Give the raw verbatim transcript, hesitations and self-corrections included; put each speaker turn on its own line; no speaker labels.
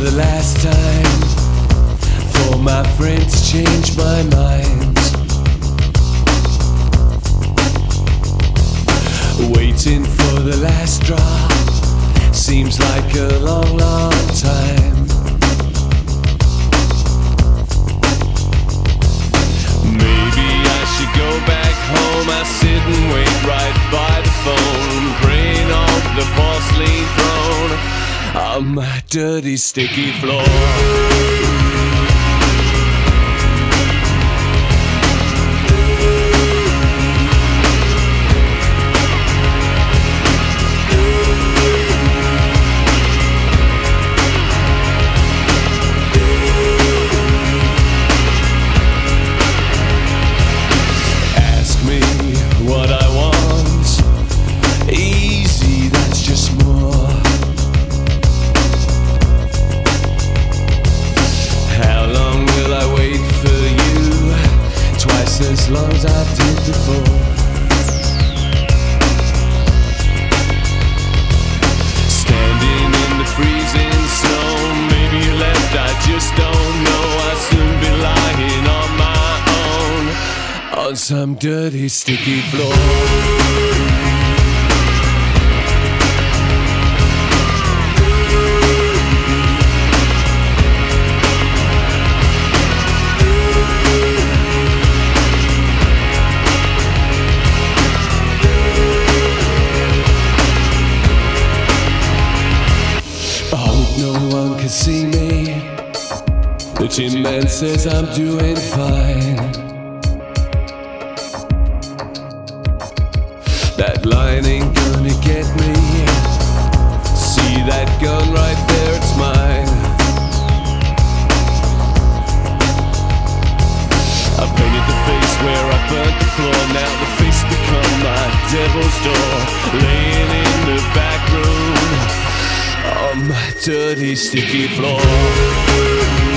the last time, for my friends to change my mind. Waiting for the last drop seems like a long, long time. Maybe I should go back home. I sit and wait right by the phone, praying on the porcelain throne on my dirty, sticky floor. What I want, easy, that's just more. How long will I wait for you? Twice as long as I did before. Standing in the freezing snow, maybe you left, I just don't know. I'll soon be lying on my own on some dirty, sticky floor. I hope no one can see me. The Tin Man says I'm doing fine. That line ain't gonna get me. See that gun right there, it's mine. I painted the face where I burnt the floor. Now the face become my devil's door. Laying in the back room on my dirty, sticky floor.